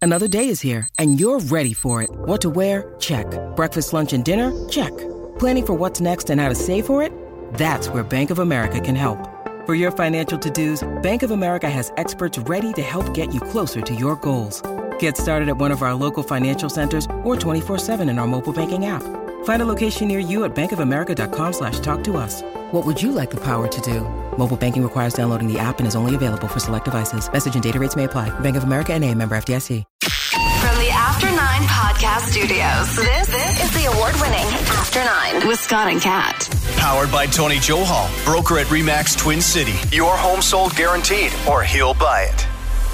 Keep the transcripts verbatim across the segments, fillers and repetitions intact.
Another day is here, and you're ready for it. What to wear? Check. Breakfast, lunch, and dinner? Check. Planning for what's next and how to save for it? That's where Bank of America can help. For your financial to-dos, Bank of America has experts ready to help get you closer to your goals. Get started at one of our local financial centers or twenty-four seven in our mobile banking app. Find a location near you at bankofamerica.com slash talk to us. What would you like the power to do? Mobile banking requires downloading the app and is only available for select devices. Message and data rates may apply. Bank of America N A, member F D I C. From the After Nine Podcast Studios, this, this is the award-winning After Nine with Scott and Kat. Powered by Tony Johal, broker at RE/MAX Twin City. Your home sold guaranteed, or he'll buy it.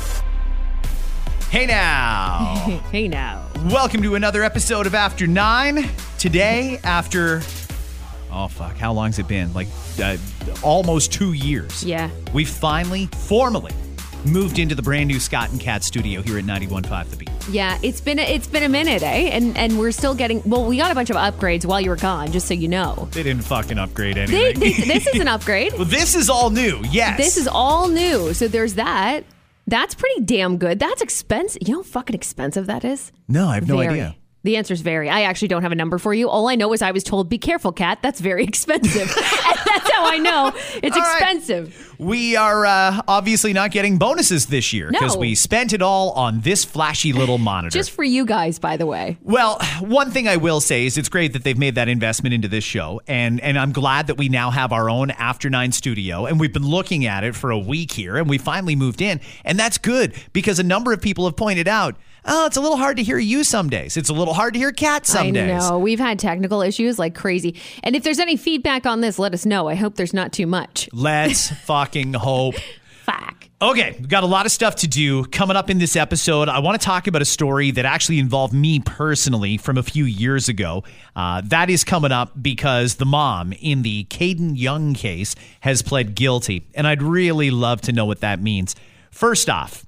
Hey now. Hey now. Welcome to another episode of After Nine. Today, after, oh fuck, how long's it been? Like uh, almost two years. Yeah. We finally, formally, moved into the brand new Scott and Kat studio here at ninety-one point five The Beat. Yeah, it's been a, it's been a minute, eh? And and we're still getting, well, we got a bunch of upgrades while you were gone, just so you know. They didn't fucking upgrade They, anything. they, this is an upgrade. Well, this is all new, yes. This is all new. So there's that. That's pretty damn good. That's expensive. You know how fucking expensive that is? No, I have no Very. idea. The answer is very. I actually don't have a number for you. All I know is I was told, be careful, Kat. That's very expensive. And that's how I know it's All right. expensive. We are uh, obviously not getting bonuses this year because No. we spent it all on this flashy little monitor. Just for you guys, by the way. Well, one thing I will say is it's great that they've made that investment into this show, and and I'm glad that we now have our own After Nine studio, and we've been looking at it for a week here, and we finally moved in, and that's good because a number of people have pointed out, oh, it's a little hard to hear you some days. It's a little hard to hear Kat some I days. know. We've had technical issues like crazy. And if there's any feedback on this, let us know. I hope there's not too much. Let's fucking hope. Fuck. Okay, we've got a lot of stuff to do coming up in this episode. I want to talk about a story that actually involved me personally from a few years ago. Uh, that is coming up because the mom in the Caden Young case has pled guilty, and I'd really love to know what that means. First off,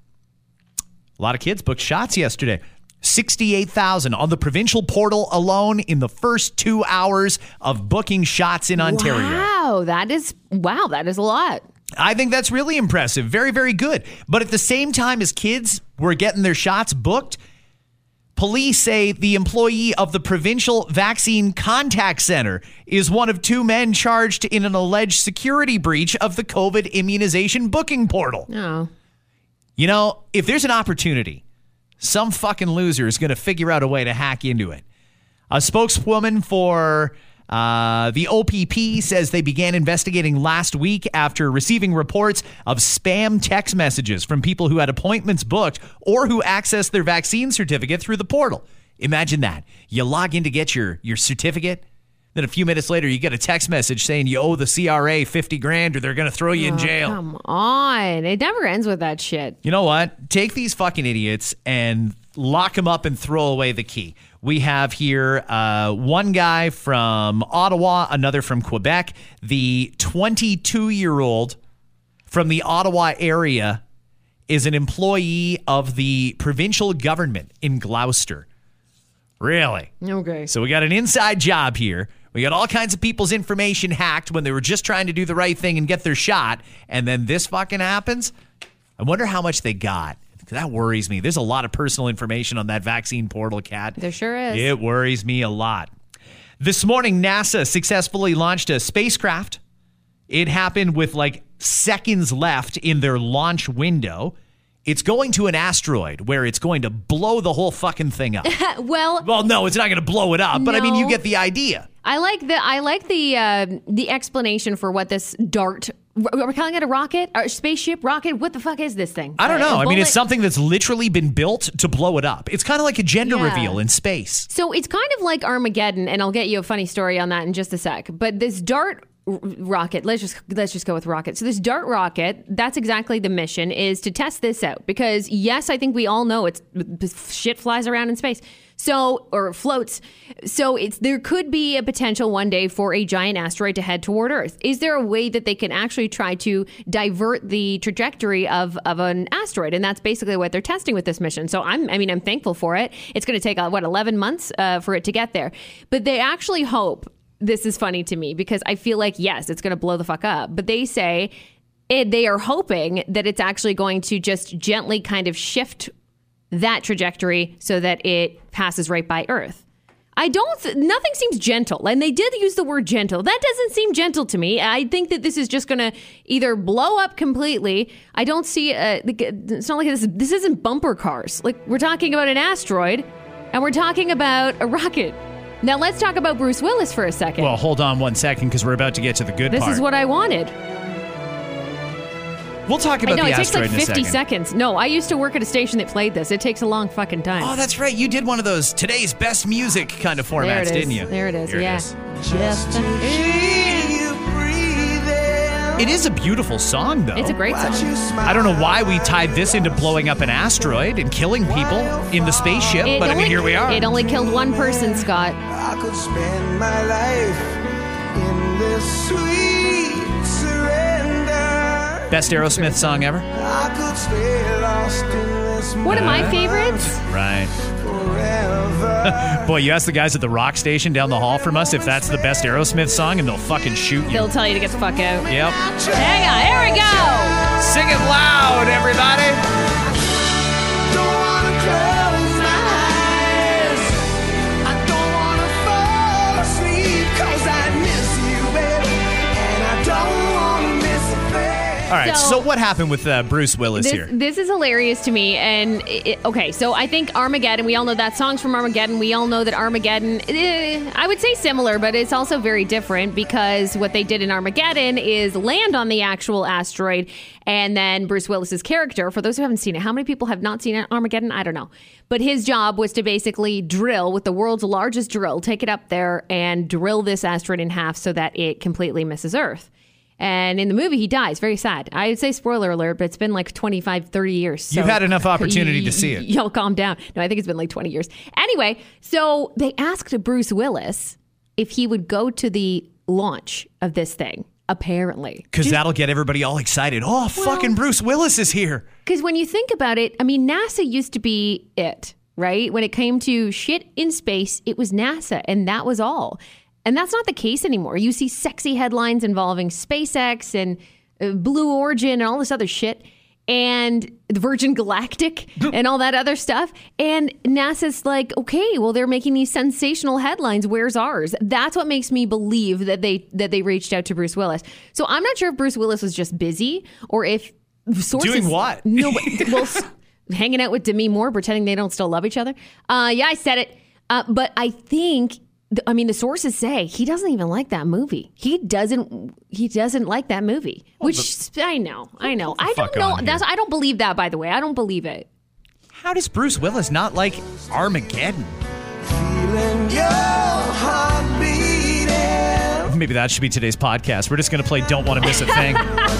a lot of kids booked shots yesterday. sixty-eight thousand on the provincial portal alone in the first two hours of booking shots in Ontario. Wow, that is wow, that is a lot. I think that's really impressive. Very, very good. But at the same time as kids were getting their shots booked, police say the employee of the Provincial Vaccine Contact Center is one of two men charged in an alleged security breach of the COVID immunization booking portal. Oh. You know, if there's an opportunity, some fucking loser is going to figure out a way to hack into it. A spokeswoman for uh, the O P P says they began investigating last week after receiving reports of spam text messages from people who had appointments booked or who accessed their vaccine certificate through the portal. Imagine that. You log in to get your, your certificate. Then a few minutes later, you get a text message saying you owe the C R A fifty grand or they're going to throw you in jail. Come on. It never ends with that shit. You know what? Take these fucking idiots and lock them up and throw away the key. We have here uh, one guy from Ottawa, another from Quebec. The twenty-two-year-old from the Ottawa area is an employee of the provincial government in Gloucester. Really? Okay. So we got an inside job here. We got all kinds of people's information hacked when they were just trying to do the right thing and get their shot. And then this fucking happens. I wonder how much they got. That worries me. There's a lot of personal information on that vaccine portal, Kat. There sure is. It worries me a lot. This morning, NASA successfully launched a spacecraft. It happened with like seconds left in their launch window. It's going to an asteroid where it's going to blow the whole fucking thing up. well, Well, no, it's not going to blow it up, but I mean, you No. get the idea. I like the I like the uh, the explanation for what this DART. We're calling it a rocket, or spaceship rocket. What the fuck is this thing? I don't Uh, know. a I mean, it's bullet? something that's literally been built to blow it up. It's kind of like a gender Yeah. reveal in space. So it's kind of like Armageddon, and I'll get you a funny story on that in just a sec. But this DART r- rocket, let's just let's just go with rocket. So this DART rocket, that's exactly the mission, is to test this out. Because yes, I think we all know it's shit flies around in space. So, or floats. So it's there could be a potential one day for a giant asteroid to head toward Earth. Is there a way that they can actually try to divert the trajectory of, of an asteroid? And that's basically what they're testing with this mission. So I'm, I mean, I'm thankful for it. It's going to take, uh, what, eleven months uh, for it to get there. But they actually hope, this is funny to me because I feel like, yes, it's going to blow the fuck up. But they say it, they are hoping that it's actually going to just gently kind of shift that trajectory so that it passes right by Earth. I don't, th- nothing seems gentle. And they did use the word gentle. That doesn't seem gentle to me. I think that this is just going to either blow up completely. I don't see, uh, it's not like this, this isn't bumper cars. Like, we're talking about an asteroid and we're talking about a rocket. Now, let's talk about Bruce Willis for a second. Well, hold on one second because we're about to get to the good this part. This is what I wanted. We'll talk about I know, the it takes asteroid like in a fifty second. seconds. No, I used to work at a station that played this. It takes a long fucking time. Oh, that's right. You did one of those today's best music kind of formats, there it is. didn't you? There it is, Here yeah. It is. Just to hear you breathing. It is a beautiful song, though. It's a great song. I don't know why we tied this into blowing up an asteroid and killing people in the spaceship, It but only, I mean, here we are. It only killed one person, Scott. I could spend my life in this sweet surrender. Best Aerosmith song ever? I could stay lost in this One of my favorites. Right. forever. Boy, you ask the guys at the rock station down the hall from us if that's the best Aerosmith song, and they'll fucking shoot you. They'll tell you to get the fuck out. Yep. Hang on, here we go. Sing it loud, everybody. Don't wanna close my eyes. I don't wanna fall asleep 'cause I miss you, baby, and I don't wanna miss a thing. All right, so, So- what happened with uh, Bruce Willis This, here? this is hilarious to me. And it, okay, so I think Armageddon, we all know that song's from Armageddon. We all know that Armageddon, eh, I would say similar, but it's also very different because what they did in Armageddon is land on the actual asteroid. And then Bruce Willis's character, for those who haven't seen it, how many people have not seen Armageddon? I don't know. But his job was to basically drill with the world's largest drill, take it up there and drill this asteroid in half so that it completely misses Earth. And in the movie, he dies. Very sad. I would say spoiler alert, but it's been like twenty-five, thirty years. So You've had enough opportunity to see it. Y'all calm down. No, I think it's been like twenty years. Anyway, so they asked Bruce Willis if he would go to the launch of this thing, apparently. Because that'll get everybody all excited. Oh, fucking Bruce Willis is here. Because when you think about it, I mean, NASA used to be it, right? When it came to shit in space, it was NASA, and that was all. And that's not the case anymore. You see sexy headlines involving SpaceX and uh, Blue Origin and all this other shit and the Virgin Galactic and all that other stuff. And NASA's like, okay, well, they're making these sensational headlines. Where's ours? That's what makes me believe that they that they reached out to Bruce Willis. So I'm not sure if Bruce Willis was just busy or if sources... Doing what? No, but, well, s- hanging out with Demi Moore, pretending they don't still love each other. Uh, yeah, I said it. Uh, but I think... I mean, the sources say he doesn't even like that movie. He doesn't. He doesn't like that movie. Which I know. I know. I fuck don't know. on That's. here. I don't believe that. By the way, I don't believe it. How does Bruce Willis not like Armageddon? Feeling your heart beating. Maybe that should be today's podcast. We're just going to play Don't Want to Miss a Thing.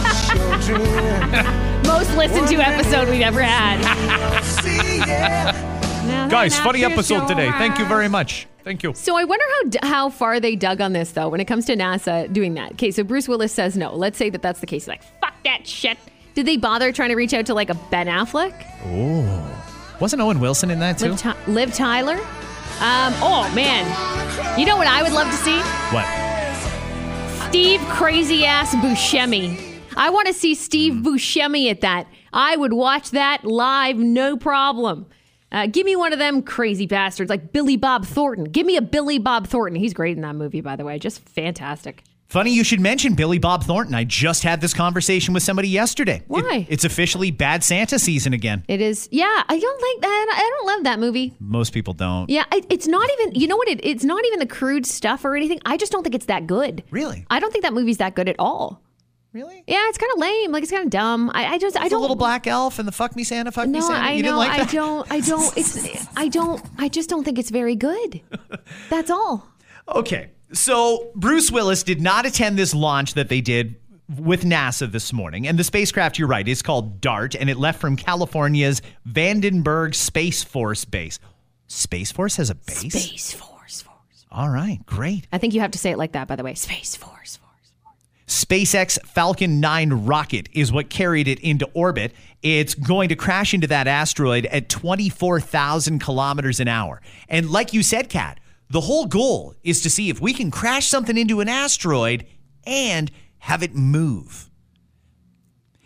Most listened to episode we've ever had. See ya. Now Guys, then, funny after episode today. show- Thank you very much. Thank you. So I wonder how d- how far they dug on this though when it comes to NASA doing that. Okay, so Bruce Willis says no. Let's say that that's the case. He's like, fuck that shit. Did they bother trying to reach out to like a Ben Affleck? Wasn't Owen Wilson in that too? Liv, Ty- Liv Tyler? Um, oh man. You know what I would love to see? What? Steve crazy ass Buscemi. I want to see Steve Buscemi at that. I would watch that live, no problem. Uh, give me one of them crazy bastards like Billy Bob Thornton. Give me a Billy Bob Thornton. He's great in that movie, by the way. Just fantastic. Funny you should mention Billy Bob Thornton. I just had this conversation with somebody yesterday. Why? It- it's officially Bad Santa season again. It is. Yeah, I don't like that. I don't love that movie. Most people don't. Yeah, it, it's not even. You know what? It, it's not even the crude stuff or anything. I just don't think it's that good. Really? I don't think that movie's that good at all. Really? Yeah, it's kind of lame. Like it's kind of dumb. I, I just. I The don't. little black elf and the fuck me Santa, fuck me No, Santa. I You know. didn't like I that? don't. I don't. It's. I don't. I just don't think it's very good. That's all. Okay. So Bruce Willis did not attend this launch that they did with NASA this morning. And the spacecraft, you're right, is called DART, and it left from California's Vandenberg Space Force Base. Space Force has a base? Space Force. Force. All right, great. I think you have to say it like that. By the way, Space Force. Force. SpaceX Falcon nine rocket is what carried it into orbit. It's going to crash into that asteroid at twenty-four thousand kilometers an hour. And like you said, Kat, the whole goal is to see if we can crash something into an asteroid and have it move.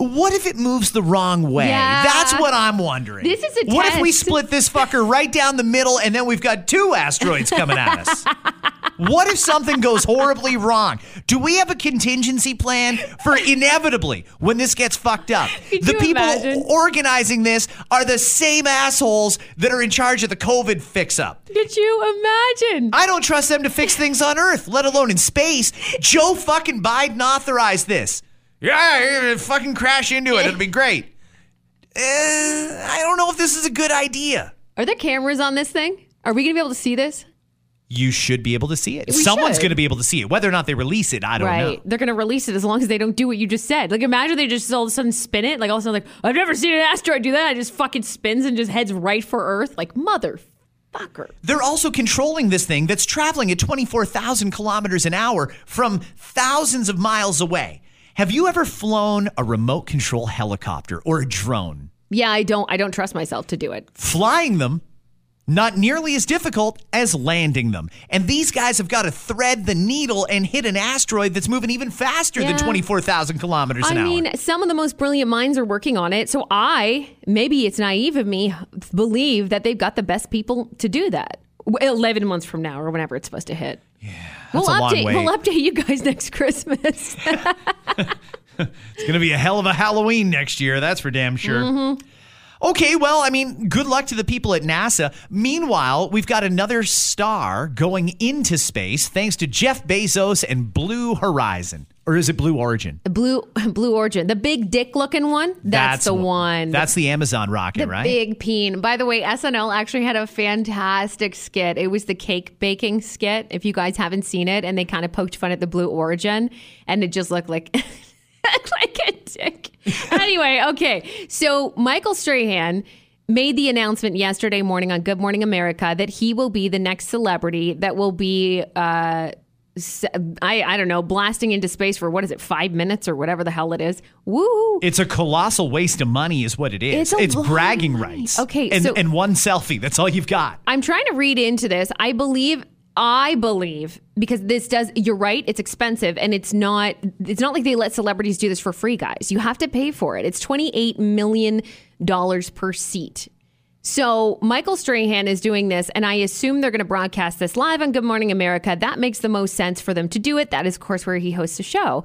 What if it moves the wrong way? Yeah. That's what I'm wondering. This is a What if we test. split this fucker right down the middle and then we've got two asteroids coming at us? What if something goes horribly wrong? Do we have a contingency plan for inevitably when this gets fucked up? Could the you people imagine? organizing this are the same assholes that are in charge of the COVID fix-up. Could you imagine? I don't trust them to fix things on Earth, let alone in space. Joe fucking Biden authorized this. Yeah, fucking crash into it. It'll be great. Uh, I don't know if this is a good idea. Are there cameras on this thing? Are we going to be able to see this? You should be able to see it. We Someone's should. going to be able to see it. Whether or not they release it, I don't Right. know. They're going to release it as long as they don't do what you just said. Like, imagine they just all of a sudden spin it. Like, all of a sudden, like, I've never seen an asteroid do that. It just fucking spins and just heads right for Earth. Like, motherfucker. They're also controlling this thing that's traveling at twenty-four thousand kilometers an hour from thousands of miles away. Have you ever flown a remote control helicopter or a drone? Yeah, I don't. I don't trust myself to do it. Flying them, not nearly as difficult as landing them. And these guys have got to thread the needle and hit an asteroid that's moving even faster Yeah. than twenty-four thousand kilometers I an hour. mean, some of the most brilliant minds are working on it. So I, maybe it's naive of me, believe that they've got the best people to do that. eleven months from now or whenever it's supposed to hit. Yeah. We'll that's a long update, wait. we'll update you guys next Christmas. It's going to be a hell of a Halloween next year. That's for damn sure. Mm-hmm. Okay, well, I mean, good luck to the people at NASA. Meanwhile, we've got another star going into space thanks to Jeff Bezos and Blue Horizon. Or is it Blue Origin? The Blue Blue Origin, the big dick looking one. That's, the one. That's the Amazon rocket, the right? big peen. By the way, S N L actually had a fantastic skit. It was the cake baking skit. If you guys haven't seen it, and they kind of poked fun at the Blue Origin, and it just looked like like a dick. Anyway, okay. So Michael Strahan made the announcement yesterday morning on Good Morning America that he will be the next celebrity that will be. Uh, I, I don't know, blasting into space for, what is it, five minutes or whatever the hell it is. Woo! It's a colossal waste of money is what it is. It's a lot of bragging money. rights. Okay, and, so- and one selfie. That's all you've got. I'm trying to read into this. I believe, I believe, because this does, you're right, it's expensive and it's not, it's not like they let celebrities do this for free, guys. You have to pay for it. It's twenty-eight million dollars per seat. So Michael Strahan is doing this, and I assume they're going to broadcast this live on Good Morning America. That makes the most sense for them to do it. That is, of course, where he hosts a show.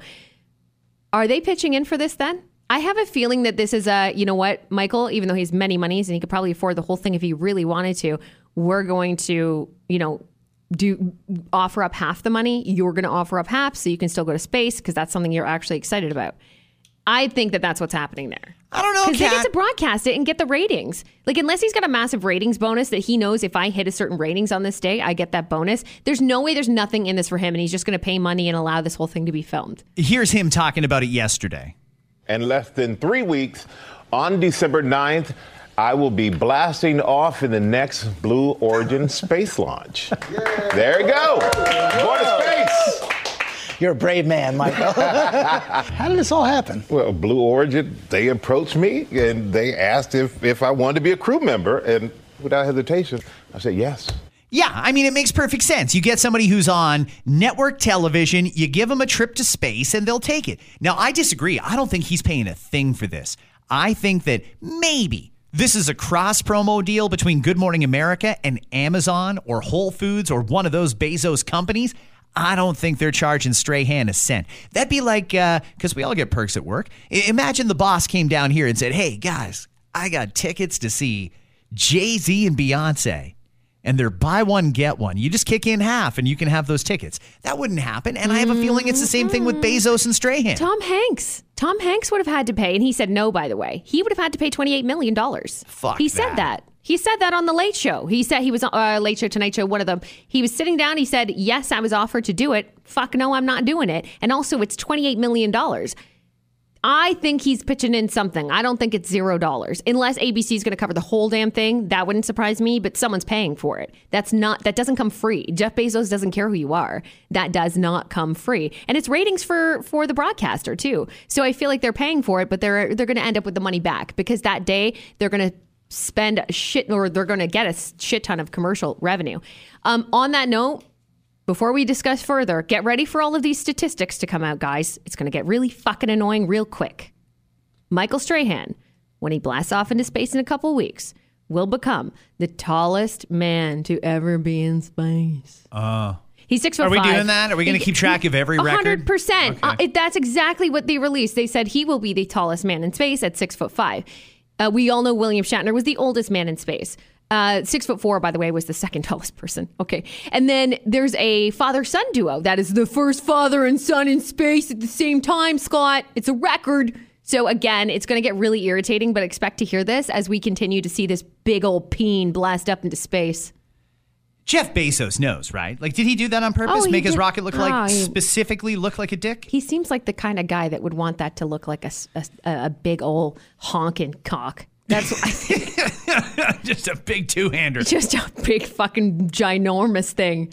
Are they pitching in for this then? I have a feeling that this is a, you know what, Michael, even though he's many monies and he could probably afford the whole thing if he really wanted to, we're going to, you know, do offer up half the money. You're going to offer up half so you can still go to space because that's something you're actually excited about. I think that that's what's happening there. I don't know, Because they Kat. get to broadcast it and get the ratings. Like, unless he's got a massive ratings bonus that he knows if I hit a certain ratings on this day, I get that bonus. There's no way there's nothing in this for him, and he's just going to pay money and allow this whole thing to be filmed. Here's him talking about it yesterday. In less than three weeks, on December ninth, I will be blasting off in the next Blue Origin space launch. There you go. Going to space. You're a brave man, Michael. How did this all happen? Well, Blue Origin, they approached me and they asked if, if I wanted to be a crew member. And without hesitation, I said yes. Yeah, I mean, it makes perfect sense. You get somebody who's on network television, you give them a trip to space, and they'll take it. Now, I disagree. I don't think he's paying a thing for this. I think that maybe this is a cross promo deal between Good Morning America and Amazon or Whole Foods or one of those Bezos companies. I don't think they're charging Strahan a cent. That'd be like, because uh, we all get perks at work. I- imagine the boss came down here and said, hey, guys, I got tickets to see Jay-Z and Beyonce. And they're buy one, get one. You just kick in half and you can have those tickets. That wouldn't happen. And I have a feeling it's the same thing with Bezos and Strahan. Tom Hanks. Tom Hanks would have had to pay, and he said no, by the way. He would have had to pay twenty-eight million dollars. Fuck He said that. that. He said that on The Late Show. He said he was on uh, Late Show, Tonight Show, one of them. He was sitting down. He said, yes, I was offered to do it. Fuck no, I'm not doing it. And also, it's twenty-eight million dollars. I think he's pitching in something. I don't think it's zero dollars. Unless A B C is going to cover the whole damn thing. That wouldn't surprise me, but someone's paying for it. That's not, that doesn't come free. Jeff Bezos doesn't care who you are. That does not come free. And it's ratings for, for the broadcaster too. So I feel like they're paying for it, but they're, they're going to end up with the money back because that day they're going to spend a shit, or they're going to get a shit ton of commercial revenue. Um, on that note, before we discuss further, get ready for all of these statistics to come out, guys. It's going to get really fucking annoying real quick. Michael Strahan, when he blasts off into space in a couple of weeks, will become the tallest man to ever be in space. Uh, He's six foot are we five. doing that? Are we going to keep track of every record? one hundred percent. Okay. Uh, it, that's exactly what they released. They said he will be the tallest man in space at six foot five. Uh, we all know William Shatner was the oldest man in space. Uh, six foot four, by the way, was the second tallest person. Okay. And then there's a father-son duo. That is the first father and son in space at the same time, Scott. It's a record. So again, it's going to get really irritating, but expect to hear this as we continue to see this big old peen blast up into space. Jeff Bezos knows, right? Like, did he do that on purpose? Oh, Make his did. rocket look like, Oh, he- specifically look like a dick? He seems like the kind of guy that would want that to look like a, s- a s- a big old honking cock. That's what I think. Just a big two-hander. Just a big fucking ginormous thing.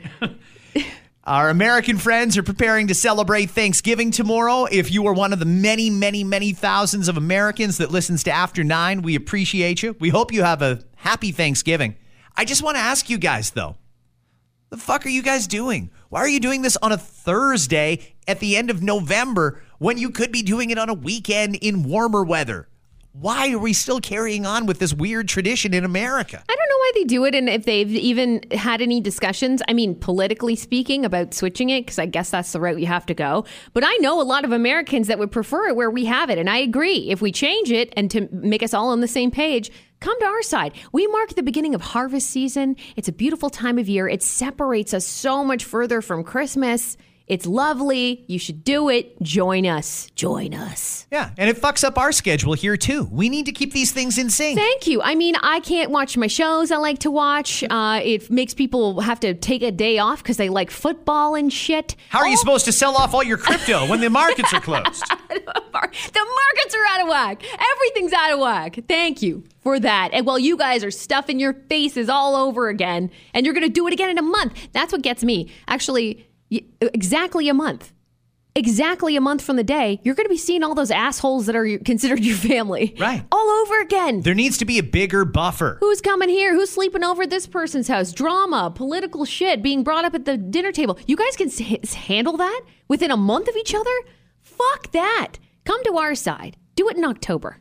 Our American friends are preparing to celebrate Thanksgiving tomorrow. If you are one of the many, many, many thousands of Americans that listens to After Nine, we appreciate you. We hope you have a happy Thanksgiving. I just want to ask you guys, though, the fuck are you guys doing? Why are you doing this on a Thursday at the end of November when you could be doing it on a weekend in warmer weather? Why are we still carrying on with this weird tradition in America? I don't know why they do it and if they've even had any discussions, I mean, politically speaking, about switching it, because I guess that's the route you have to go. But I know a lot of Americans that would prefer it where we have it. And I agree. If we change it and to make us all on the same page, come to our side. We mark the beginning of harvest season. It's a beautiful time of year. It separates us so much further from Christmas. It's lovely. You should do it. Join us. Join us. Yeah, and it fucks up our schedule here, too. We need to keep these things in sync. Thank you. I mean, I can't watch my shows I like to watch. Uh, it makes people have to take a day off because they like football and shit. How are you All- supposed to sell off all your crypto when the markets are closed? The markets are out of whack. Everything's out of whack. Thank you for that. And while you guys are stuffing your faces all over again, and you're going to do it again in a month, that's what gets me. Actually, y- exactly a month. Exactly a month from the day, you're going to be seeing all those assholes that are considered your family. Right. All over again. There needs to be a bigger buffer. Who's coming here? Who's sleeping over at this person's house? Drama, political shit being brought up at the dinner table. You guys can s- handle that within a month of each other? Fuck that. Come to our side. Do it in October.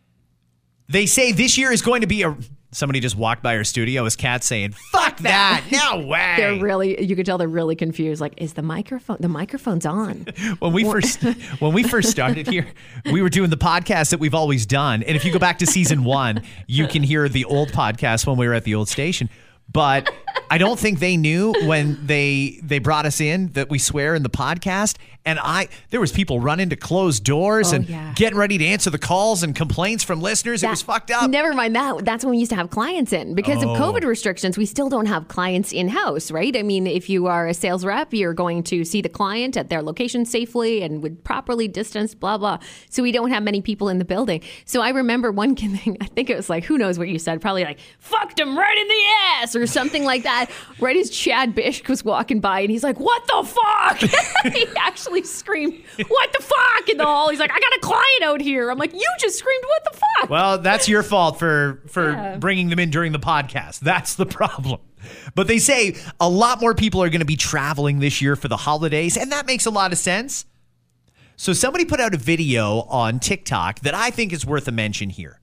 They say this year is going to be a... Somebody just walked by our studio. His cat saying, fuck that. No way. They're really, you can tell they're really confused. Like, is the microphone, the microphone's on? When we first when we first started here, we were doing the podcast that we've always done. And if you go back to season one, you can hear the old podcast when we were at the old station. But I don't think they knew when they they brought us in that we swear in the podcast. And I there was people running to closed doors Oh, and yeah. getting ready to answer the calls and complaints from listeners. it That- was fucked up. Never mind that. That's when we used to have clients in. Because Oh. of COVID restrictions, we still don't have clients in-house, right? I mean, if you are a sales rep, you're going to see the client at their location safely and with properly distanced, blah, blah. So we don't have many people in the building. So I remember one thing, I think it was like, who knows what you said? Probably like, fucked him right in the ass or something like that. Right as Chad Bishk was walking by and he's like, what the fuck? He actually screamed, what the fuck in the hall. He's like, I got a client out here. I'm like, you just screamed, what the fuck? Well, that's your fault for for Yeah. bringing them in during the podcast. That's the problem. But they say a lot more people are going to be traveling this year for the holidays, and that makes a lot of sense. So somebody put out a video on TikTok that I think is worth a mention here.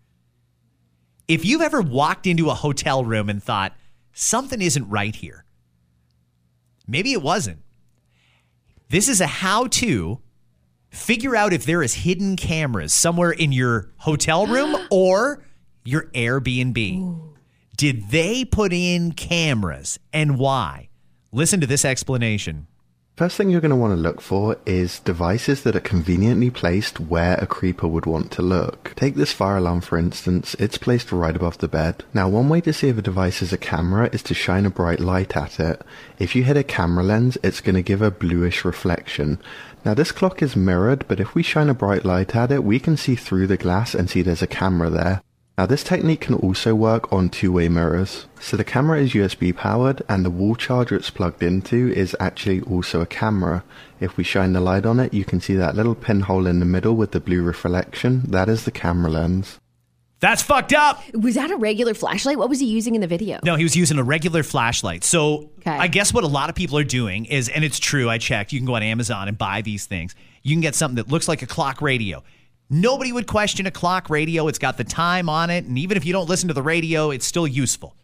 If you've ever walked into a hotel room and thought, something isn't right here, maybe it wasn't. This is a how-to figure out if there is hidden cameras somewhere in your hotel room or your Airbnb. Ooh. Did they put in cameras and why? Listen to this explanation. First thing you're going to want to look for is devices that are conveniently placed where a creeper would want to look. Take this fire alarm for instance, it's placed right above the bed. Now one way to see if a device is a camera is to shine a bright light at it. If you hit a camera lens, it's going to give a bluish reflection. Now this clock is mirrored, but if we shine a bright light at it, we can see through the glass and see there's a camera there. Now this technique can also work on two-way mirrors. So the camera is U S B powered and the wall charger it's plugged into is actually also a camera. If we shine the light on it, you can see that little pinhole in the middle with the blue reflection. That is the camera lens. That's fucked up. Was that a regular flashlight? What was he using in the video? No, he was using a regular flashlight. So Okay. I guess what a lot of people are doing is, and it's true, I checked, you can go on Amazon and buy these things. You can get something that looks like a clock radio. Nobody would question a clock radio. It's got the time on it. And even if you don't listen to the radio, it's still useful.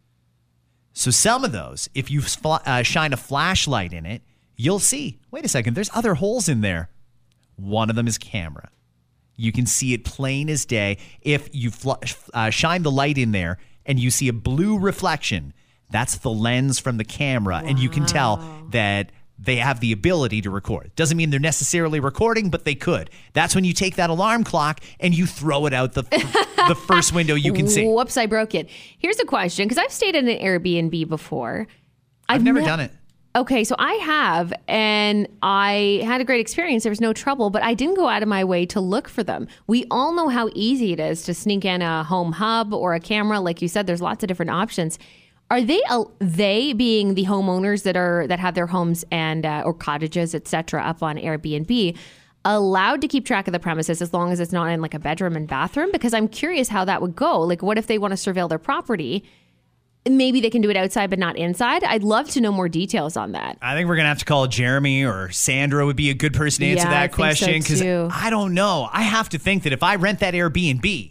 So some of those, if you uh, shine a flashlight in it, you'll see, wait a second, there's other holes in there. One of them is camera. You can see it plain as day. If you fl- uh, shine the light in there and you see a blue reflection, that's the lens from the camera. Wow. And you can tell that they have the ability to record. Doesn't mean they're necessarily recording, but they could. That's when you take that alarm clock and you throw it out the the first window you can see. Whoops, I broke it. Here's a question, because I've stayed in an Airbnb before. I've, I've never ne- done it. Okay, so I have, and I had a great experience. There was no trouble, but I didn't go out of my way to look for them. We all know how easy it is to sneak in a home hub or a camera. Like you said, there's lots of different options. Are they, uh, they being the homeowners that are that have their homes and uh, or cottages, et cetera, up on Airbnb, allowed to keep track of the premises as long as it's not in like a bedroom and bathroom? Because I'm curious how that would go. Like, what if they want to surveil their property? Maybe they can do it outside, but not inside. I'd love to know more details on that. I think we're going to have to call Jeremy, or Sandra would be a good person to answer yeah, that I question. Because so I don't know. I have to think that if I rent that Airbnb,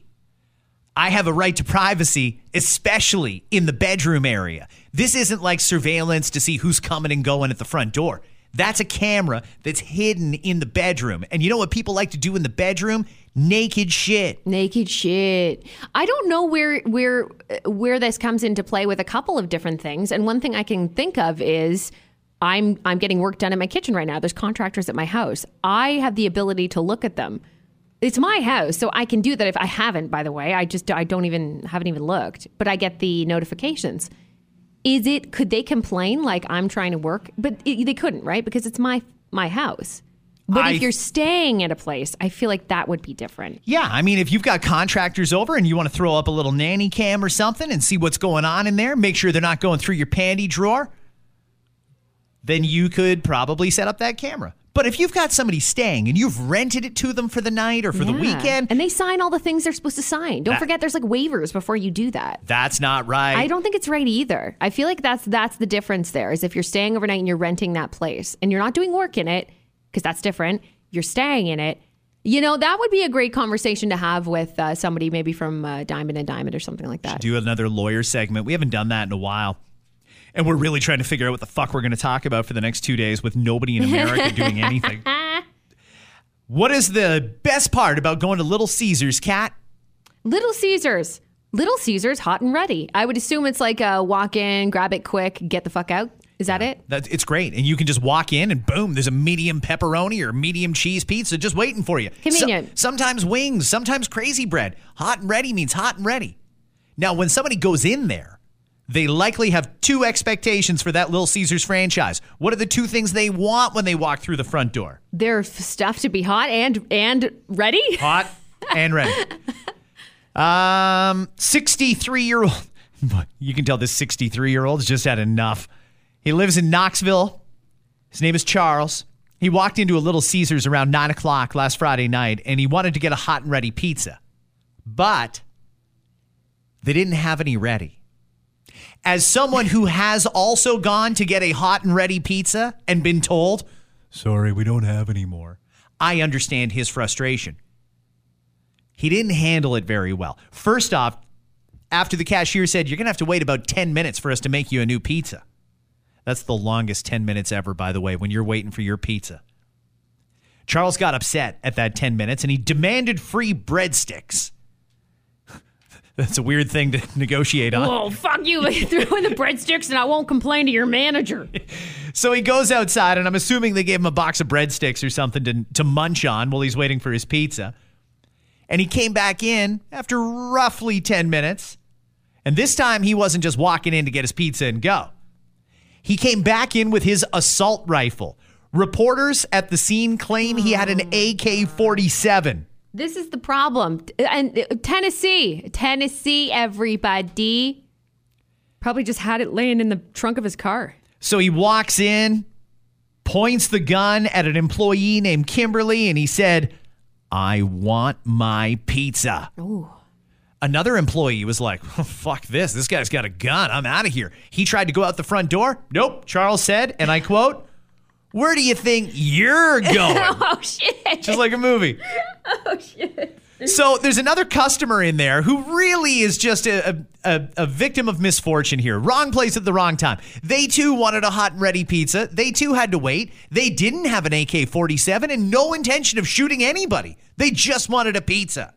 I have a right to privacy, especially in the bedroom area. This isn't like surveillance to see who's coming and going at the front door. That's a camera that's hidden in the bedroom. And you know what people like to do in the bedroom? Naked shit. Naked shit. I don't know where where where this comes into play with a couple of different things. And one thing I can think of is I'm I'm getting work done in my kitchen right now. There's contractors at my house. I have the ability to look at them. It's my house, so I can do that. If I haven't, by the way, I just I don't even haven't even looked, but I get the notifications. Is it, could they complain like I'm trying to work? But it, they couldn't, right? Because it's my my house. But I, if you're staying at a place, I feel like that would be different. Yeah, I mean, if you've got contractors over and you want to throw up a little nanny cam or something and see what's going on in there, make sure they're not going through your panty drawer, then you could probably set up that camera. But if you've got somebody staying and you've rented it to them for the night or for yeah. the weekend. And they sign all the things they're supposed to sign. Don't that, forget there's like waivers before you do that. That's not right. I don't think it's right either. I feel like that's that's the difference there, is if you're staying overnight and you're renting that place and you're not doing work in it, because that's different, you're staying in it. You know, that would be a great conversation to have with uh, somebody maybe from uh, Diamond and Diamond or something like that. Should do another lawyer segment. We haven't done that in a while. And we're really trying to figure out what the fuck we're going to talk about for the next two days with nobody in America doing anything. What is the best part about going to Little Caesars, Kat? Little Caesars. Little Caesars, hot and ready. I would assume it's like a walk in, grab it quick, get the fuck out. Is that it? That, it's great. And you can just walk in and boom, there's a medium pepperoni or medium cheese pizza just waiting for you. Convenient. So, sometimes wings, sometimes crazy bread. Hot and ready means hot and ready. Now, when somebody goes in there, they likely have two expectations for that Little Caesars franchise. What are the two things they want when they walk through the front door? Their stuff to be hot and and ready. Hot and ready. um, sixty-three-year-old. You can tell this sixty-three-year-old's just had enough. He lives in Knoxville. His name is Charles. He walked into a Little Caesars around nine o'clock last Friday night, and he wanted to get a hot and ready pizza. But they didn't have any ready. As someone who has also gone to get a hot and ready pizza and been told, sorry, we don't have any more, I understand his frustration. He didn't handle it very well. First off, after the cashier said, you're going to have to wait about ten minutes for us to make you a new pizza. That's the longest ten minutes ever, by the way, when you're waiting for your pizza. Charles got upset at that ten minutes and he demanded free breadsticks. That's a weird thing to negotiate on. Oh, fuck you. Throw in the breadsticks and I won't complain to your manager. So he goes outside, and I'm assuming they gave him a box of breadsticks or something to, to munch on while he's waiting for his pizza. And he came back in after roughly ten minutes. And this time he wasn't just walking in to get his pizza and go. He came back in with his assault rifle. Reporters at the scene claim he had an A K forty-seven. This is the problem. And Tennessee, Tennessee, everybody. Probably just had it laying in the trunk of his car. So he walks in, points the gun at an employee named Kimberly, and he said, I want my pizza. Ooh. Another employee was like, oh, fuck this. This guy's got a gun. I'm out of here. He tried to go out the front door. Nope. Charles said, and I quote, Where do you think you're going? Oh, shit. Just like a movie. Oh, shit. So there's another customer in there who really is just a, a, a victim of misfortune here. Wrong place at the wrong time. They too wanted a hot and ready pizza. They too had to wait. They didn't have an A K forty-seven and no intention of shooting anybody. They just wanted a pizza.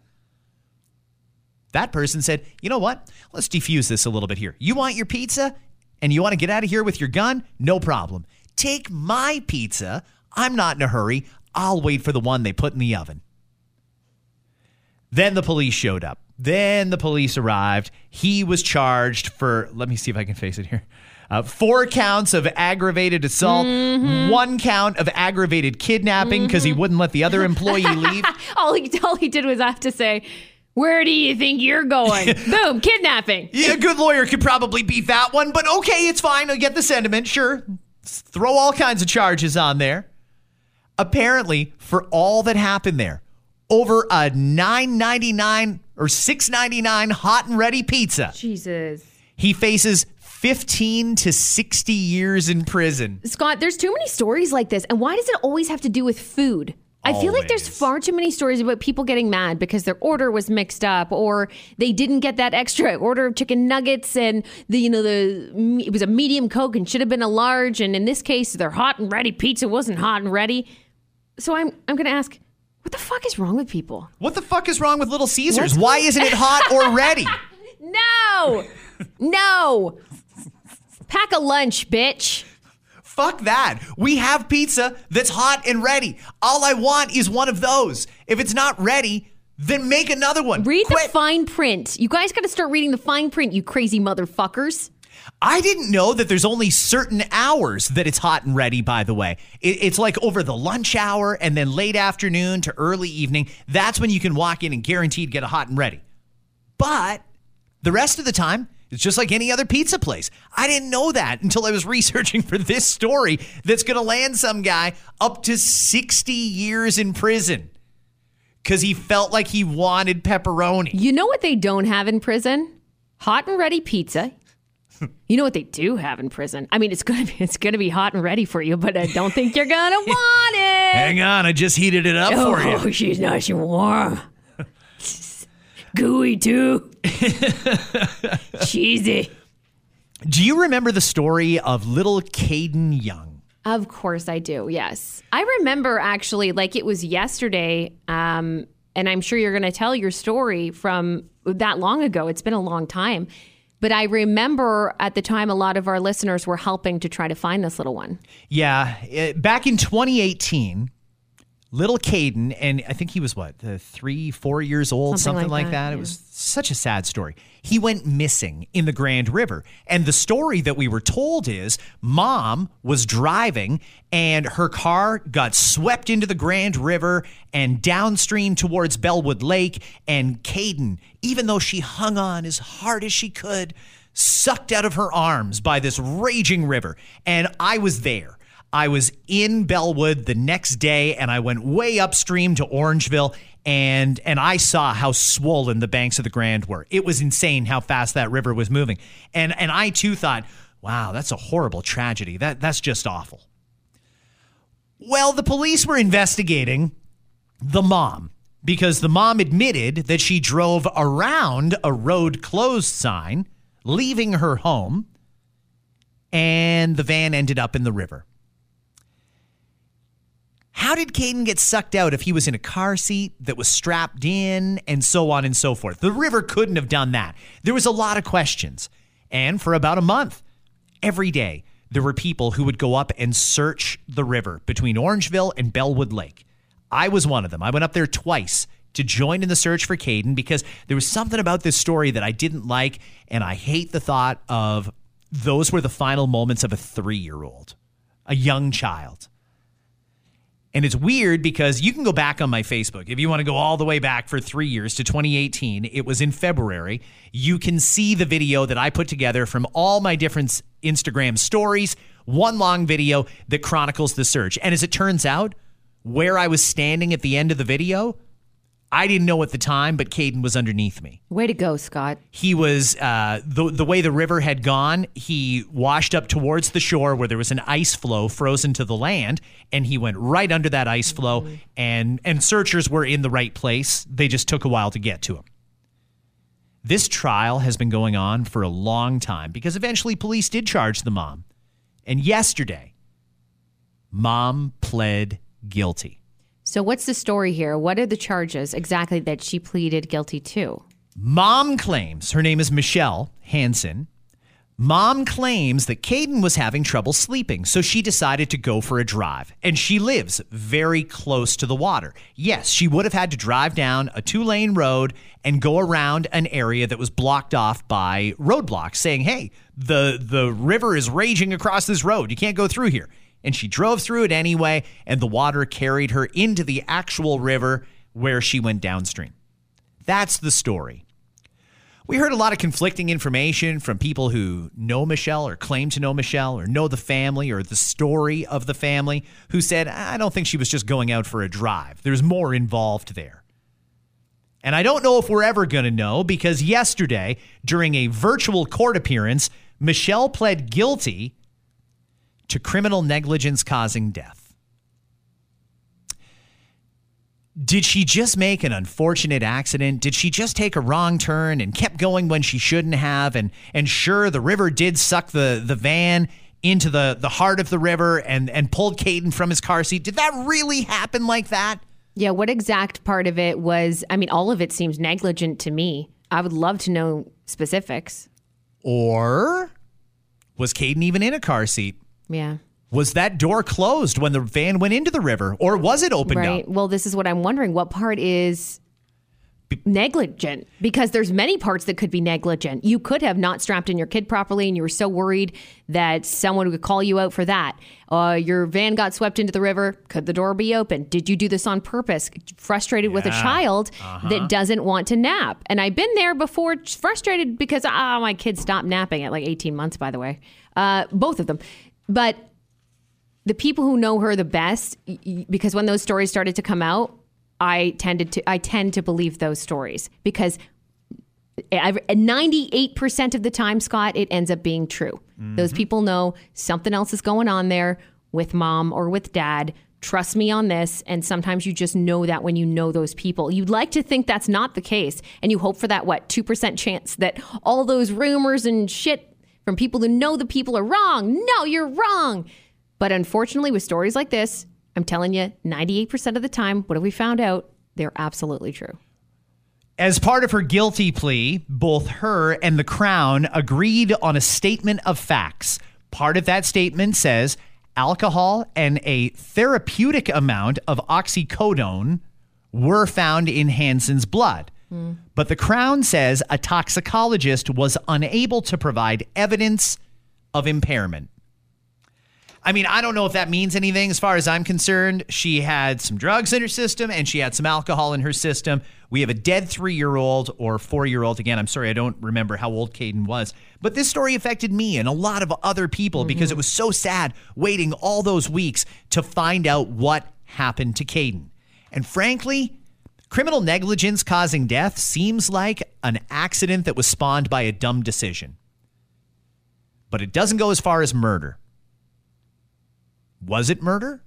That person said, you know what? Let's defuse this a little bit here. You want your pizza and you want to get out of here with your gun? No problem. Take my pizza. I'm not in a hurry. I'll wait for the one they put in the oven. Then the police showed up. Then the police arrived. He was charged for, let me see if I can face it here, uh, four counts of aggravated assault, mm-hmm. one count of aggravated kidnapping because mm-hmm. he wouldn't let the other employee leave. all, he, all he did was have to say, where do you think you're going? Boom, kidnapping. Yeah, a good lawyer could probably beat that one, but okay, it's fine. I get the sentiment, sure. Throw all kinds of charges on there. Apparently, for all that happened there, over a nine ninety-nine or six ninety-nine hot and ready pizza. Jesus. He faces fifteen to sixty years in prison. Scott, there's too many stories like this. And why does it always have to do with food? I feel like there's far too many stories about people getting mad because their order was mixed up or they didn't get that extra order of chicken nuggets and the you know the it was a medium Coke and should have been a large, and in this case their hot and ready pizza wasn't hot and ready. So I'm I'm going to ask, what the fuck is wrong with people? What the fuck is wrong with Little Caesars? What's Why isn't it hot or ready? No. No. Pack a lunch, bitch. Fuck that. We have pizza that's hot and ready. All I want is one of those. If it's not ready, then make another one. Read Quit. the fine print. You guys got to start reading the fine print, you crazy motherfuckers. I didn't know that there's only certain hours that it's hot and ready, by the way. It, it's like over the lunch hour and then late afternoon to early evening. That's when you can walk in and guaranteed get a hot and ready. But the rest of the time, it's just like any other pizza place. I didn't know that until I was researching for this story that's going to land some guy up to sixty years in prison because he felt like he wanted pepperoni. You know what they don't have in prison? Hot and ready pizza. You know what they do have in prison? I mean, it's gonna be it's gonna be hot and ready for you, but I don't think you're gonna want it. Hang on, I just heated it up oh, for you. Oh, she's nice and warm. Gooey too. Cheesy. Do you remember the story of little Caden Young? Of course I do. Yes, I remember actually, like it was yesterday. Um, and I'm sure you're going to tell your story from that long ago. It's been a long time. But I remember at the time, a lot of our listeners were helping to try to find this little one. Yeah. It, back in twenty eighteen, little Caden, and I think he was what, uh, three, four years old, something, something like, like that. that. It yeah. was such a sad story. He went missing in the Grand River. And the story that we were told is mom was driving and her car got swept into the Grand River and downstream towards Bellwood Lake. And Caden, even though she hung on as hard as she could, sucked out of her arms by this raging river. And I was there. I was in Bellwood the next day, and I went way upstream to Orangeville, and and I saw how swollen the banks of the Grand were. It was insane how fast that river was moving. And and I, too, thought, wow, that's a horrible tragedy. That That's just awful. Well, the police were investigating the mom because the mom admitted that she drove around a road closed sign, leaving her home, and the van ended up in the river. How did Caden get sucked out if he was in a car seat that was strapped in and so on and so forth? The river couldn't have done that. There was a lot of questions. And for about a month, every day, there were people who would go up and search the river between Orangeville and Bellwood Lake. I was one of them. I went up there twice to join in the search for Caden because there was something about this story that I didn't like, and I hate the thought of those were the final moments of a three-year-old, a young child. And it's weird because you can go back on my Facebook. If you want to go all the way back for three years to twenty eighteen, it was in February. You can see the video that I put together from all my different Instagram stories, one long video that chronicles the search. And as it turns out, where I was standing at the end of the video, I didn't know at the time, but Caden was underneath me. Way to go, Scott. He was, uh, the, the way the river had gone, he washed up towards the shore where there was an ice flow frozen to the land, and he went right under that ice flow, mm-hmm. and, and searchers were in the right place. They just took a while to get to him. This trial has been going on for a long time because eventually police did charge the mom. And yesterday, mom pled guilty. So what's the story here? What are the charges exactly that she pleaded guilty to? Mom claims, her name is Michelle Hansen. Mom claims that Caden was having trouble sleeping, so she decided to go for a drive. And she lives very close to the water. Yes, she would have had to drive down a two-lane road and go around an area that was blocked off by roadblocks, saying, hey, the, the river is raging across this road. You can't go through here. And she drove through it anyway, and the water carried her into the actual river where she went downstream. That's the story. We heard a lot of conflicting information from people who know Michelle or claim to know Michelle or know the family or the story of the family who said, I don't think she was just going out for a drive. There's more involved there. And I don't know if we're ever going to know because yesterday, during a virtual court appearance, Michelle pled guilty to criminal negligence causing death. Did she just make an unfortunate accident? Did she just take a wrong turn and kept going when she shouldn't have? And and sure, the river did suck the, the van into the, the heart of the river and, and pulled Caden from his car seat. Did that really happen like that? Yeah, what exact part of it was, I mean, all of it seems negligent to me. I would love to know specifics. Or was Caden even in a car seat? Yeah. Was that door closed when the van went into the river, or was it opened right. up? Well, this is what I'm wondering. What part is be- negligent? Because there's many parts that could be negligent. You could have not strapped in your kid properly, and you were so worried that someone would call you out for that. Uh, your van got swept into the river. Could the door be open? Did you do this on purpose? Frustrated yeah. with a child uh-huh. that doesn't want to nap. And I've been there before, frustrated because ah, my kid stopped napping at like eighteen months, by the way. Uh, both of them. But the people who know her the best, because when those stories started to come out, I tended to I tend to believe those stories because ninety-eight percent of the time, Scott, it ends up being true. Mm-hmm. Those people know something else is going on there with mom or with dad. Trust me on this. And sometimes you just know that when you know those people. You'd like to think that's not the case. And you hope for that, what, two percent chance that all those rumors and shit from people who know the people are wrong. No, you're wrong. But unfortunately, with stories like this, I'm telling you, ninety-eight percent of the time, what have we found out? They're absolutely true. As part of her guilty plea, both her and the Crown agreed on a statement of facts. Part of that statement says alcohol and a therapeutic amount of oxycodone were found in Hansen's blood. Mm. But the Crown says a toxicologist was unable to provide evidence of impairment. I mean, I don't know if that means anything as far as I'm concerned. She had some drugs in her system and she had some alcohol in her system. We have a dead three-year-old or four-year-old. Again, I'm sorry, I don't remember how old Caden was. But this story affected me and a lot of other people mm-hmm. because it was so sad waiting all those weeks to find out what happened to Caden. And frankly, criminal negligence causing death seems like an accident that was spawned by a dumb decision. But it doesn't go as far as murder. Was it murder?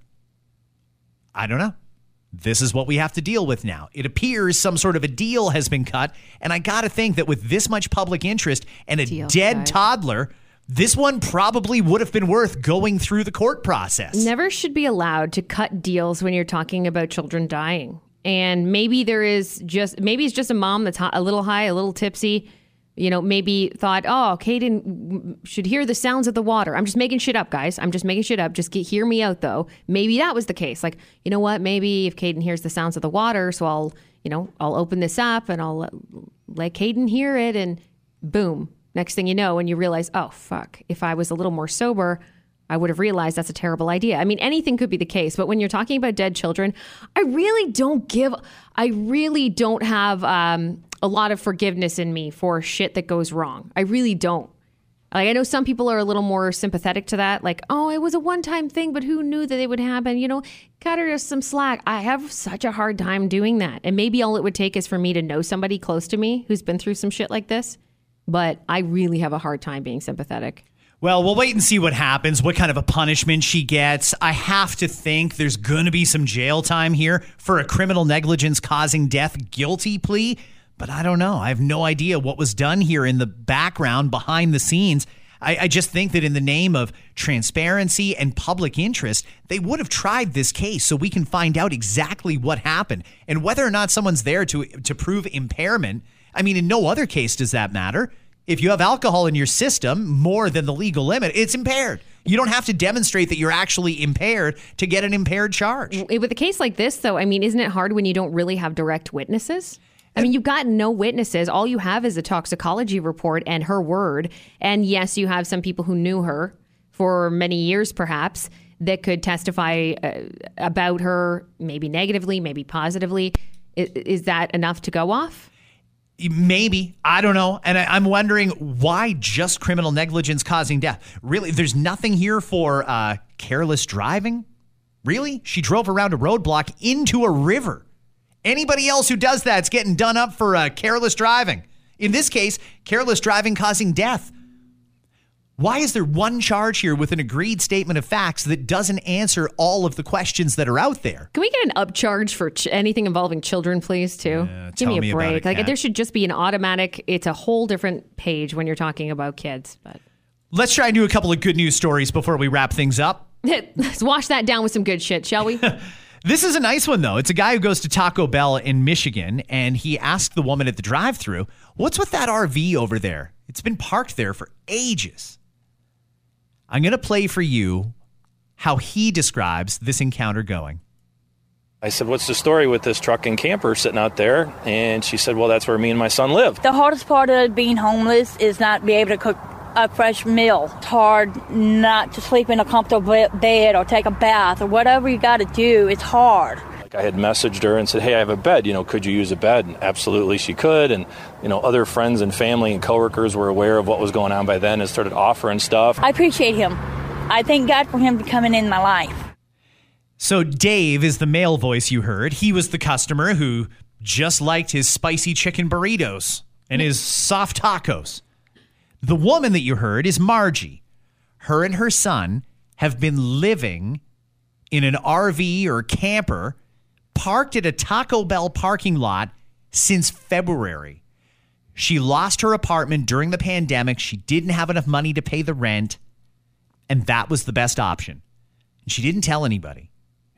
I don't know. This is what we have to deal with now. It appears some sort of a deal has been cut, and I got to think that with this much public interest and a deal dead cut. toddler, this one probably would have been worth going through the court process. Never should be allowed to cut deals when you're talking about children dying. And maybe there is just, maybe it's just a mom that's a little high, a little tipsy, you know, maybe thought, oh, Caden should hear the sounds of the water. I'm just making shit up, guys. I'm just making shit up. Just get, hear me out, though. Maybe that was the case. Like, you know what? Maybe if Caden hears the sounds of the water, so I'll, you know, I'll open this up and I'll let, let Caden hear it. And boom. Next thing you know, and you realize, oh, fuck. If I was a little more sober, I would have realized that's a terrible idea. I mean, anything could be the case. But when you're talking about dead children, I really don't give, I really don't have... Um, a lot of forgiveness in me for shit that goes wrong. I really don't. Like, I know some people are a little more sympathetic to that. Like, oh, it was a one-time thing, but who knew that it would happen? You know, cut her some slack. I have such a hard time doing that. And maybe all it would take is for me to know somebody close to me who's been through some shit like this. But I really have a hard time being sympathetic. Well, we'll wait and see what happens, what kind of a punishment she gets. I have to think there's going to be some jail time here for a criminal negligence causing death guilty plea. But I don't know. I have no idea what was done here in the background behind the scenes. I, I just think that in the name of transparency and public interest, they would have tried this case so we can find out exactly what happened and whether or not someone's there to to prove impairment. I mean, in no other case does that matter. If you have alcohol in your system more than the legal limit, it's impaired. You don't have to demonstrate that you're actually impaired to get an impaired charge. With a case like this, though, I mean, isn't it hard when you don't really have direct witnesses? I mean, you've got no witnesses. All you have is a toxicology report and her word. And yes, you have some people who knew her for many years, perhaps, that could testify uh, about her, maybe negatively, maybe positively. Is, is that enough to go off? Maybe. I don't know. And I, I'm wondering why just criminal negligence causing death? Really? There's nothing here for uh, careless driving? Really? She drove around a roadblock into a river. Anybody else who does that's getting done up for uh, careless driving. In this case, careless driving causing death. Why is there one charge here with an agreed statement of facts that doesn't answer all of the questions that are out there? Can we get an upcharge for ch- anything involving children, please, too? Uh, Give me a me break. it, Like, Kat. there should just be an automatic, it's a whole different page when you're talking about kids. But Let's try and do a couple of good news stories before we wrap things up. let's wash that down with some good shit, shall we? This is a nice one, though. It's a guy who goes to Taco Bell in Michigan, and he asked the woman at the drive-thru, what's with that R V over there? It's been parked there for ages. I'm going to play for you how he describes this encounter going. I said, what's the story with this truck and camper sitting out there? And she said, well, that's where me and my son live. The hardest part of being homeless is not be able to cook a fresh meal. It's hard not to sleep in a comfortable bed or take a bath or whatever you got to do. It's hard. Like I had messaged her and said, hey, I have a bed. You know, could you use a bed? And absolutely she could. And, you know, other friends and family and coworkers were aware of what was going on by then and started offering stuff. I appreciate him. I thank God for him coming in my life. So Dave is the male voice you heard. He was the customer who just liked his spicy chicken burritos and his soft tacos. The woman that you heard is Margie. Her and her son have been living in an R V or camper parked at a Taco Bell parking lot since February. She lost her apartment during the pandemic. She didn't have enough money to pay the rent, and that was the best option. And she didn't tell anybody.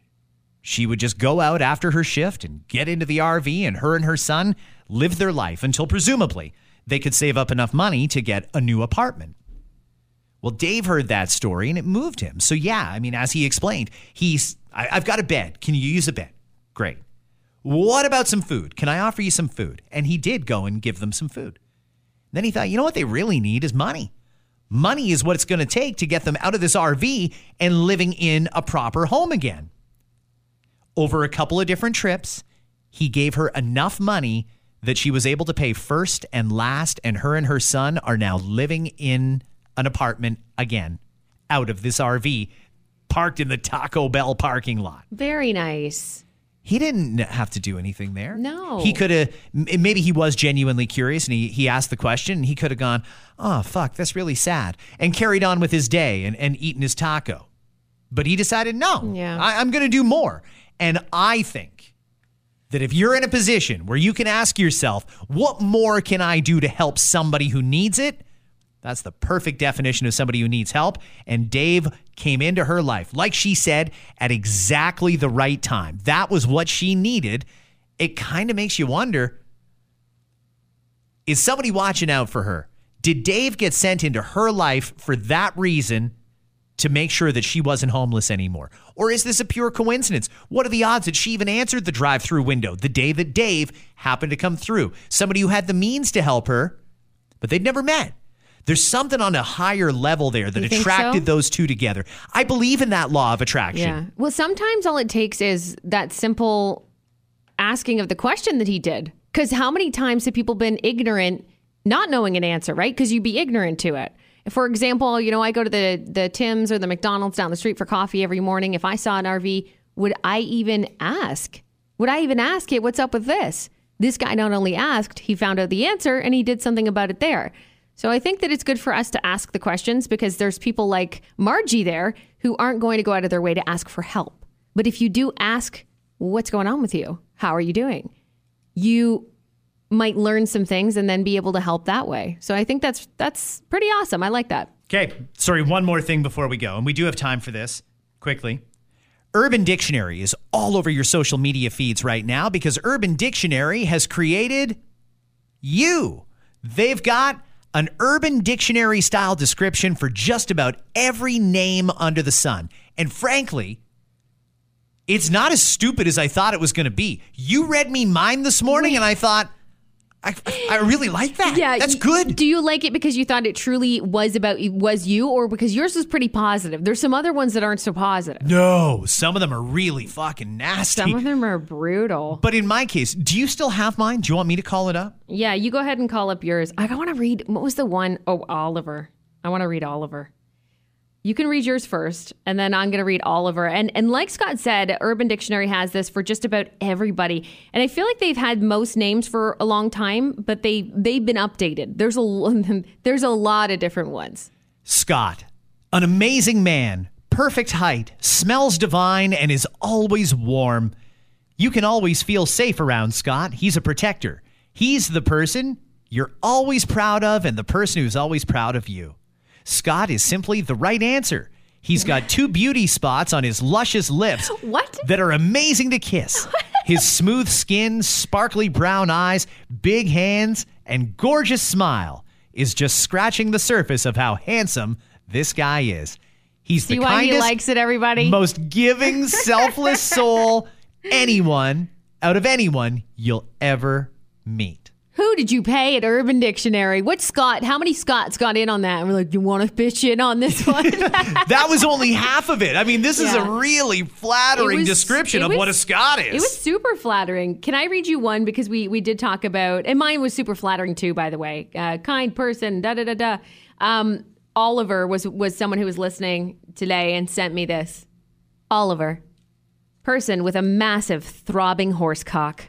She would just go out after her shift and get into the R V, and her and her son lived their life until presumably they could save up enough money to get a new apartment. Well, Dave heard that story and it moved him. So yeah, I mean, as he explained, he's, I, I've got a bed. Can you use a bed? Great. What about some food? Can I offer you some food? And he did go and give them some food. Then he thought, you know what they really need is money. Money is what it's going to take to get them out of this R V and living in a proper home again. Over a couple of different trips, he gave her enough money that she was able to pay first and last, and her and her son are now living in an apartment again, out of this R V, parked in the Taco Bell parking lot. Very nice. He didn't have to do anything there. No. He could have, maybe he was genuinely curious and he, he asked the question and he could have gone, oh, fuck, that's really sad, and carried on with his day and, and eaten his taco. But he decided, no, Yeah. I, I'm going to do more. And I think that if you're in a position where you can ask yourself, what more can I do to help somebody who needs it? That's the perfect definition of somebody who needs help. And Dave came into her life, like she said, at exactly the right time. That was what she needed. It kind of makes you wonder, is somebody watching out for her? Did Dave get sent into her life for that reason, to make sure that she wasn't homeless anymore? Or is this a pure coincidence? What are the odds that she even answered the drive-through window the day that Dave happened to come through? Somebody who had the means to help her, but they'd never met. There's something on a higher level there that You think attracted so? those two together. I believe in that law of attraction. Yeah. Well, sometimes all it takes is that simple asking of the question that he did. Because how many times have people been ignorant, not knowing an answer, right? Because you'd be ignorant to it. For example, you know, I go to the, the Tim's or the McDonald's down the street for coffee every morning. If I saw an R V, would I even ask? Would I even ask it, what's up with this? This guy not only asked, he found out the answer and he did something about it there. So I think that it's good for us to ask the questions because there's people like Margie there who aren't going to go out of their way to ask for help. But if you do ask, what's going on with you? How are you doing? You might learn some things and then be able to help that way. So I think that's that's pretty awesome. I like that. Okay. Sorry, one more thing before we go. And we do have time for this quickly. Urban Dictionary is all over your social media feeds right now because Urban Dictionary has created you. They've got an Urban Dictionary style description for just about every name under the sun. And frankly, it's not as stupid as I thought it was going to be. You read me mine this morning and I thought, I, I really like that. Yeah, that's y- good. Do you like it because you thought it truly was about was you, or because yours was pretty positive? There's some other ones that aren't so positive. No, some of them are really fucking nasty. Some of them are brutal. But in my case, do you still have mine? Do you want me to call it up? Yeah, you go ahead and call up yours. I want to read, what was the one? Oh, Oliver. I want to read Oliver. You can read yours first, and then I'm going to read Oliver. And and like Scott said, Urban Dictionary has this for just about everybody. And I feel like they've had most names for a long time, but they, they've been updated. There's a, there's a lot of different ones. Scott, an amazing man, perfect height, smells divine, and is always warm. You can always feel safe around Scott. He's a protector. He's the person you're always proud of and the person who's always proud of you. Scott is simply the right answer. He's got two beauty spots on his luscious lips what? that are amazing to kiss. His smooth skin, sparkly brown eyes, big hands, and gorgeous smile is just scratching the surface of how handsome this guy is. He's See the why kindest, he likes it, everybody? most giving, selfless soul anyone, out of anyone you'll ever meet. Who did you pay at Urban Dictionary? What Scott? How many Scotts got in on that? And we're like, you want to pitch in on this one? That was only half of it. I mean, this is Yeah. a really flattering was- description of was- what a Scot is. It was super flattering. Can I read you one? Because we we did talk about, and mine was super flattering too, by the way. Uh, kind person, da da da da. Um, Oliver was was someone who was listening today and sent me this. Oliver, person with a massive throbbing horse cock.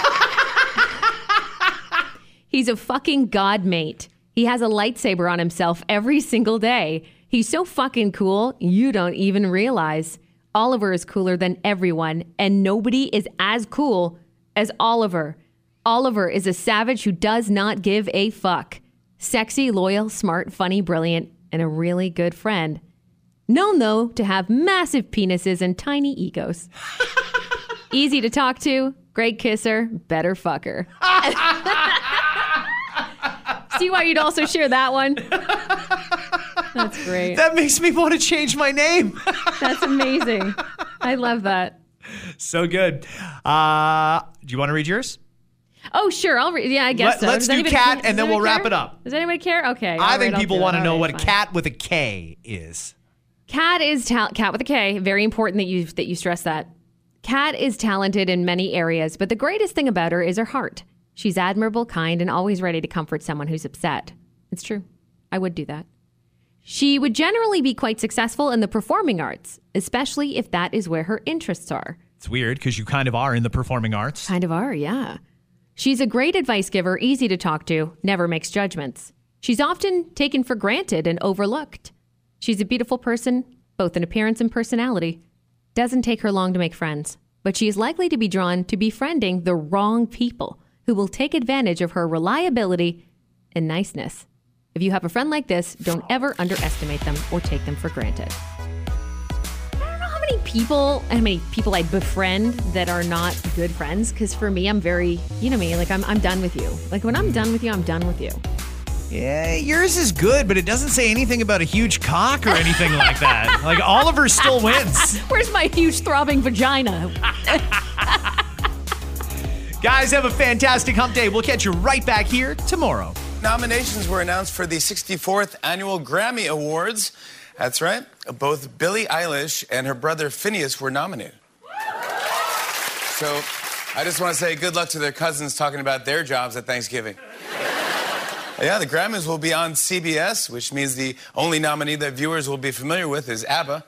He's a fucking god mate. He has a lightsaber on himself every single day. He's so fucking cool, you don't even realize. Oliver is cooler than everyone, and nobody is as cool as Oliver. Oliver is a savage who does not give a fuck. Sexy, loyal, smart, funny, brilliant, and a really good friend. Known, though, to have massive penises and tiny egos. Easy to talk to, great kisser, better fucker. See why you'd also share that one? That's great. That makes me want to change my name. That's amazing. I love that. So good. Uh, do you want to read yours? Oh, sure. I'll read. Yeah, I guess Let, so. Let's Does do anybody- cat, does and then anybody we'll wrap care? it up. Does anybody care? Okay. I all think right, I'll people do want to that. know All what right, a fine. cat with a K is. Cat is ta- cat with a K. Very important that you that you stress that. Cat is talented in many areas, but the greatest thing about her is her heart. She's admirable, kind, and always ready to comfort someone who's upset. It's true. I would do that. She would generally be quite successful in the performing arts, especially if that is where her interests are. It's weird because you kind of are in the performing arts. Kind of are, yeah. She's a great advice giver, easy to talk to, never makes judgments. She's often taken for granted and overlooked. She's a beautiful person, both in appearance and personality. Doesn't take her long to make friends, but she is likely to be drawn to befriending the wrong people who will take advantage of her reliability and niceness. If you have a friend like this, don't ever underestimate them or take them for granted. I don't know how many people, how many people I befriend that are not good friends. Because for me, I'm very, you know me, like I'm, I'm done with you. Like when I'm done with you, I'm done with you. Yeah, yours is good, but it doesn't say anything about a huge cock or anything like that. Like Oliver still wins. Where's my huge throbbing vagina? Guys, have a fantastic hump day. We'll catch you right back here tomorrow. Nominations were announced for the sixty-fourth Annual Grammy Awards. That's right. Both Billie Eilish and her brother Phineas were nominated. So I just want to say good luck to their cousins talking about their jobs at Thanksgiving. Yeah, the Grammys will be on C B S, which means the only nominee that viewers will be familiar with is ABBA.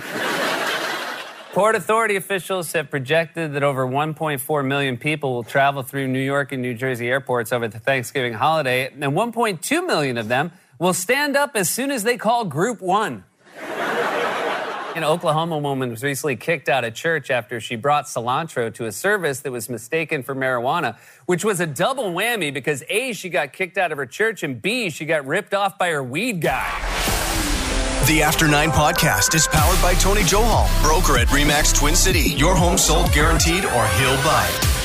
Port Authority officials have projected that over one point four million people will travel through New York and New Jersey airports over the Thanksgiving holiday, and one point two million of them will stand up as soon as they call Group One. An Oklahoma woman was recently kicked out of church after she brought cilantro to a service that was mistaken for marijuana, which was a double whammy because A, she got kicked out of her church, and B, she got ripped off by her weed guy. The After Nine podcast is powered by Tony Johal, broker at RE/MAX Twin City. Your home sold guaranteed or he'll buy it.